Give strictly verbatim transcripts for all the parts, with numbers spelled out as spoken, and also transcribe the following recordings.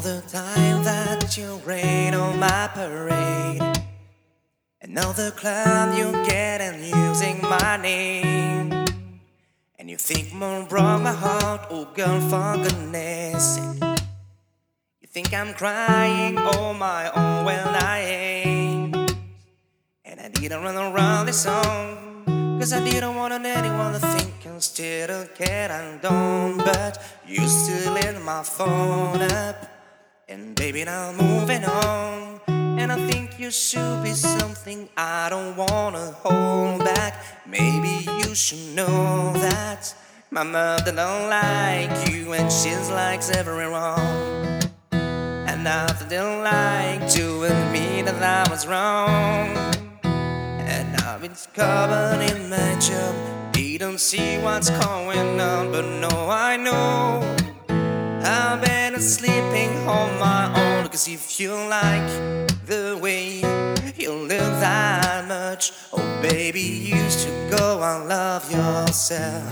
the time that you rain on my parade, and all the clown you get and using my name, and you think more broke my heart, oh girl, for goodness sake. You think I'm crying on my own, well I ain't. And I didn't run around this song, cause I didn't want anyone to think instead of get undone. But you still in my phone up, and baby now I'm moving on. And I think you should be something I don't wanna hold back. Maybe you should know that my mother don't like you, and she likes everyone. And I didn't like to admit that I was wrong. And I've been covered in my job, didn't see what's going on, but no, I know I've been sleeping on my own. Cause if you like the way you look that much, oh baby, you should go and love yourself.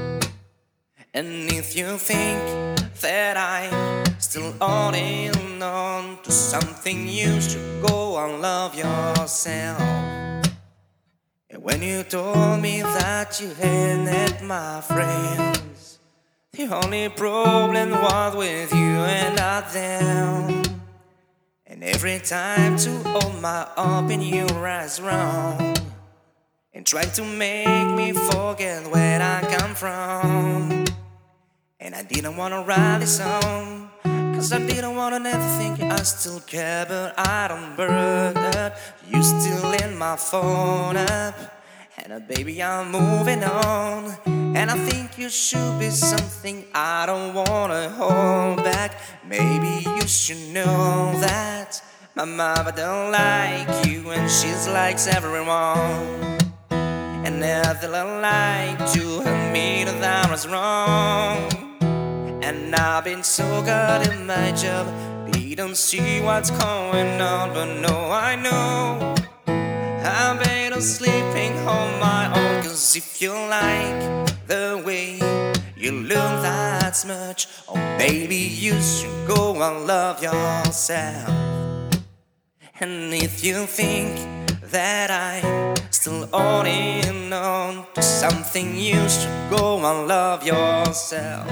And if you think that I'm still holding on to something, you should go and love yourself. And when you told me that you hated my friends, the only problem was with you and not them. And every time to hold my open, you rise wrong and try to make me forget where I come from. And I didn't wanna write this song, cause I didn't wanna never think I still care, but I don't burn up. You still in my phone up, and uh, baby I'm moving on. And I think you should be something I don't wanna hold back. Maybe you should know that my mama don't like you, and she likes everyone. And never like to admit that I was wrong. And I've been so good in my job, didn't see what's going on, but no, I know I've been sleeping on my own. Cause if you like the way you look that much, oh baby, you should go and love yourself. And if you think that I'm still holding on to something, you should go and love yourself.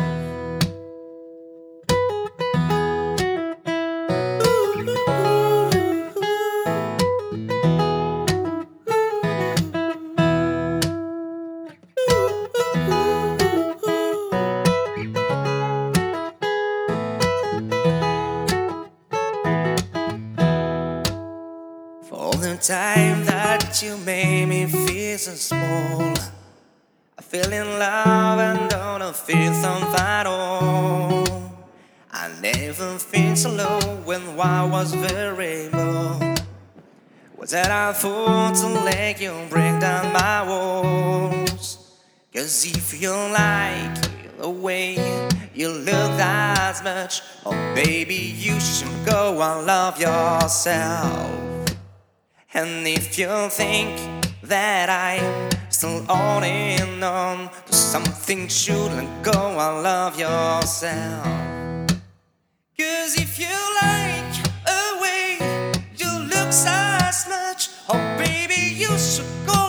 All the time that you made me feel so small, I feel in love and don't feel something at all. I never feel so low when I was very low. Was that I thought to let you break down my walls? Cause if you like the way you look that much, oh baby, you should go and love yourself. And if you think that I'm still holding on to something, shouldn't go and love yourself. Cause if you like a way you look so much, oh baby, you should go